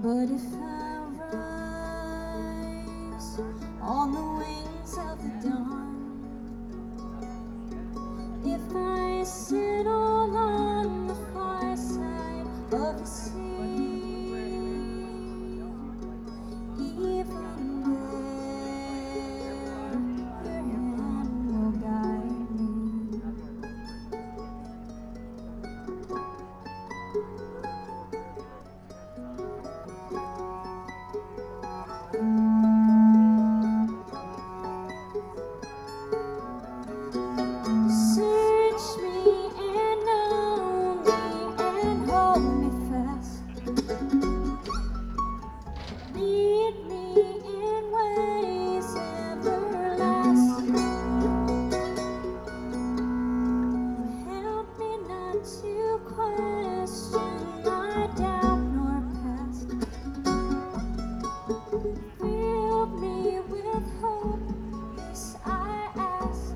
But if I rise on the wings of the dawn, if I settle on the far side of the sea, even there, your hand will guide me. Search me and know me and hold me fast. Lead me in ways everlasting. Help me not to question my doubt nor past. Fill me with hope, this I ask.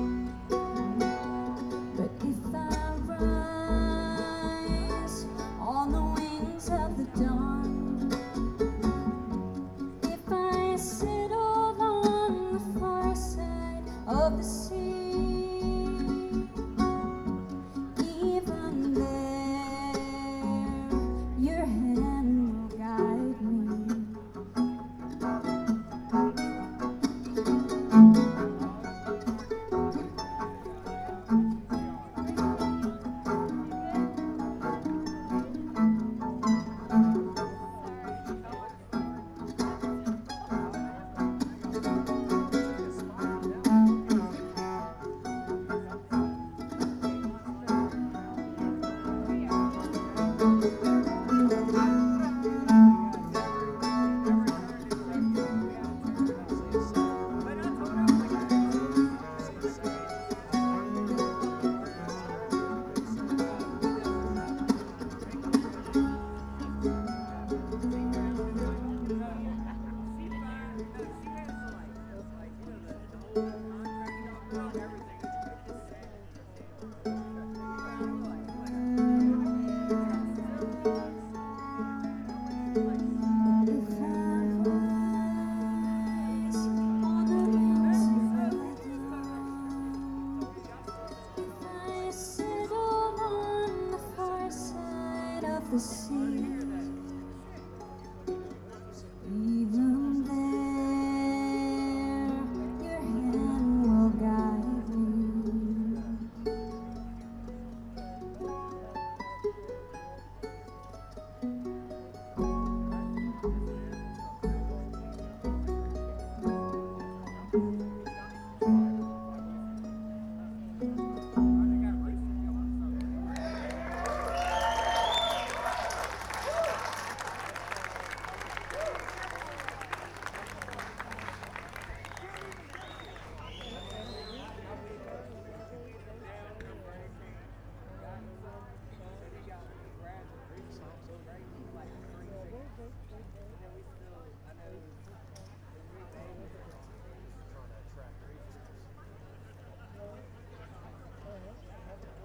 But if I rise on the wings of the dawn, if I settle on the far side of the sea, even there, your hand will guide me. The sea.